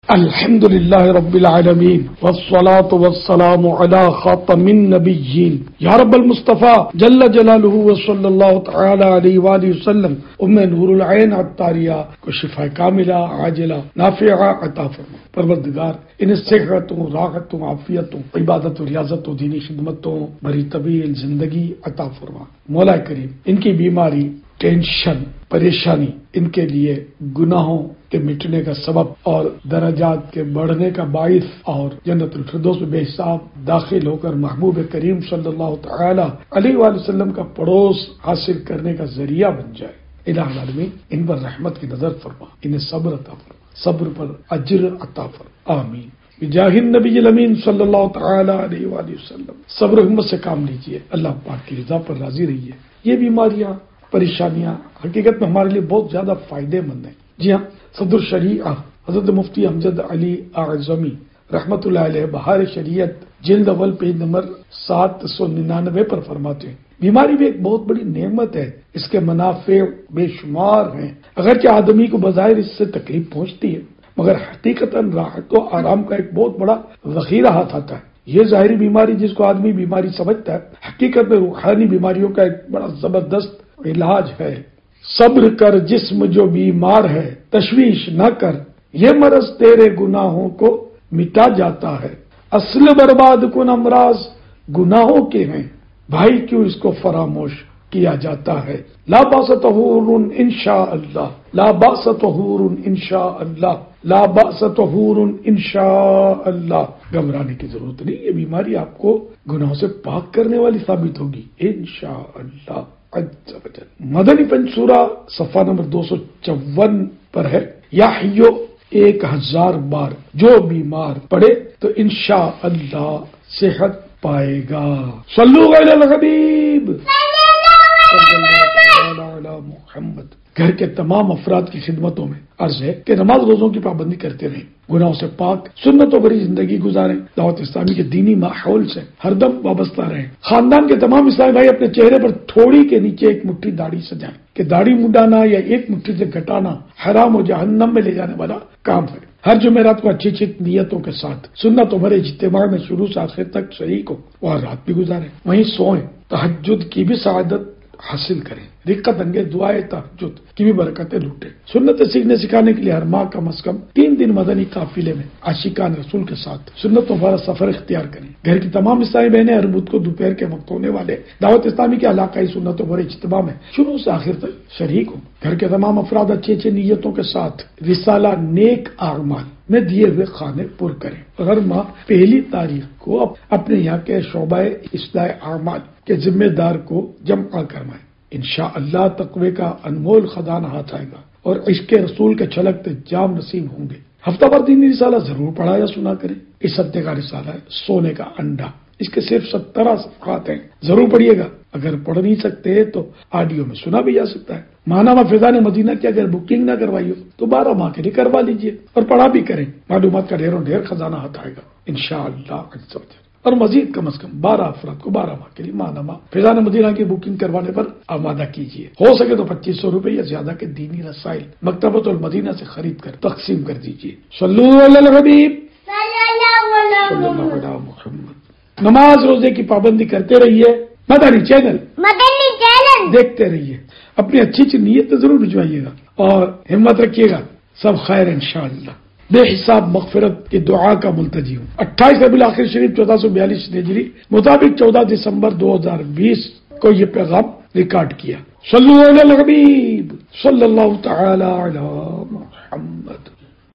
الحمدللہ رب العالمین والصلاة والسلام علی خاتم النبیین یا رب المصطفیٰ جل جلالہ وصلی اللہ تعالی علیہ وآلہ وسلم نور العین عطاریہ کو شفا کاملہ عاجلہ نافعہ عطا فرما۔ پروردگار انہیں صحتوں، راحتوں، عافیتوں، عبادت و ریاضت و دینی خدمتوں بری طویل زندگی عطا فرما۔ مولا کریم ان کی بیماری، ٹینشن، پریشانی ان کے لیے گناہوں کے مٹنے کا سبب اور درجات کے بڑھنے کا باعث اور جنت الفردوس میں بے حساب داخل ہو کر محبوب کریم صلی اللہ تعالی علیہ وآلہ وسلم کا پڑوس حاصل کرنے کا ذریعہ بن جائے۔ الہ العالمین ان پر رحمت کی نظر فرما، انہیں صبر عطا فرما، صبر پر اجر عطا فرما، آمین بجاہ النبی الامین صلی اللہ تعالی علیہ وآلہ وسلم۔ صبر و ہمت سے کام لیجیے، اللہ پاک کی رضا پر راضی رہیے۔ یہ بیماریاں، پریشانیاں حقیقت میں ہمارے لیے بہت زیادہ فائدے مند ہیں۔ جی ہاں، صدر شریعہ حضرت مفتی امجد علی اعظمی رحمت اللہ علیہ بہار شریعت جلد اول پیج نمبر 799 پر فرماتے ہیں، بیماری بھی ایک بہت بڑی نعمت ہے، اس کے منافع بے شمار ہیں۔ اگرچہ آدمی کو بظاہر اس سے تکلیف پہنچتی ہے، مگر حقیقتاً راحت و آرام کا ایک بہت بڑا ذخیرہ ہاتھ آتا ہے۔ یہ ظاہری بیماری جس کو آدمی بیماری سمجھتا ہے، حقیقت میں روحانی بیماریوں کا ایک بڑا زبردست علاج ہے۔ صبر کر جسم جو بیمار ہے، تشویش نہ کر، یہ مرض تیرے گناہوں کو مٹا جاتا ہے۔ اصل برباد کن امراض گناہوں کے ہیں، بھائی کیوں اس کو فراموش کیا جاتا ہے۔ لا باس طہور انشاء اللہ، لا باس طہور انشاء اللہ، لا باس طہور انشاء اللہ۔ گھبرانے کی ضرورت نہیں، یہ بیماری آپ کو گناہوں سے پاک کرنے والی ثابت ہوگی انشاء اللہ۔ مدنی پنج سورہ صفحہ نمبر 254 پر ہے، یا حیو 1000 بار جو بیمار پڑے تو انشاء اللہ صحت پائے گا۔ صلو علی الحبیب علی محمد۔ گھر کے تمام افراد کی خدمتوں میں عرض ہے کہ نماز روزوں کی پابندی کرتے رہیں، گناہوں سے پاک سنتوں بھری زندگی گزاریں، دعوت اسلامی کے دینی ماحول سے ہر دم وابستہ رہیں۔ خاندان کے تمام اسلامی بھائی اپنے چہرے پر تھوڑی کے نیچے ایک مٹھی داڑھی سجائیں کہ داڑھی مڈانا یا ایک مٹھی سے گھٹانا حرام و جہنم میں لے جانے والا کام ہے۔ ہر جمعرات کو اچھی اچھی نیتوں کے ساتھ سنتوں بھرے اجتماع میں شروع سے آخر تک شریک ہو اور رات بھی گزاریں، وہیں سوئیں، تہجد کی بھی سعادت حاصل کریں، رقت انگیز دعائے تہجد کی بھی برکتیں لوٹیں۔ سنت سیکھنے سکھانے کے لیے ہر ماہ کم از کم 3 دن مدنی قافلے میں عاشقان رسول کے ساتھ سنتوں بھرا سفر اختیار کریں۔ گھر کی تمام اسلامی بہنیں ہر بدھ کو دوپہر کے وقت ہونے والے دعوت اسلامی کے علاقائی سنتوں بھرے اجتماع میں شروع سے آخر تک شریک ہوں۔ گھر کے تمام افراد اچھی اچھی نیتوں کے ساتھ رسالہ نیک اعمال میں دیے ہوئے خانے پر کریں اور ہر ماہ پہلی تاریخ کو اپنے یہاں کے شعبہ اصلاح اعمال کے ذمہ دار کو جمع کروائیں۔ انشاءاللہ تقوی کا انمول خزانہ ہاتھ آئے گا اور عشق رسول کے چھلکتے جام نصیب ہوں گے۔ ہفتہ بار دینی رسالہ ضرور پڑھا یا سنا کریں۔ اس ہفتے کا رسالہ ہے سونے کا انڈا، اس کے صرف 17 صفحات ہیں، ضرور پڑھیے گا۔ اگر پڑھ نہیں سکتے تو آڈیو میں سنا بھی جا سکتا ہے۔ ماہنامہ فیضان مدینہ کی اگر بکنگ نہ کروائی ہو تو 12 ماہ کے لیے کروا لیجئے اور پڑھا بھی کریں، معلومات کا ڈھیروں ڈھیر خزانہ ہاتھ آئے گا انشاءاللہ عز و جل۔ اور مزید کم از کم 12 افراد کو 12 ماہ کے لیے ماہنامہ فیضان مدینہ کی بکنگ کروانے پر آمادہ کیجیے۔ ہو سکے تو 2500 روپے یا زیادہ کے دینی رسائل مکتبۃ المدینہ سے خرید کر تقسیم کر دیجیے۔ صلو علی الحبیب صلی اللہ علی محمد۔ نماز روزے کی پابندی کرتے رہیے، مدنی چینل دیکھتے رہیے، اپنی اچھی اچھی نیت ضرور بھجوائیے گا اور ہمت رکھیے گا، سب خیر انشاءاللہ۔ بے حساب مغفرت کی دعا کا ملتجی ہوں۔ 28 ربیع الاخر شریف 1442 ہجری مطابق 14 دسمبر 2020 کو یہ پیغام ریکارڈ کیا۔ صلو علی الحبیب صلی اللہ تعالی علی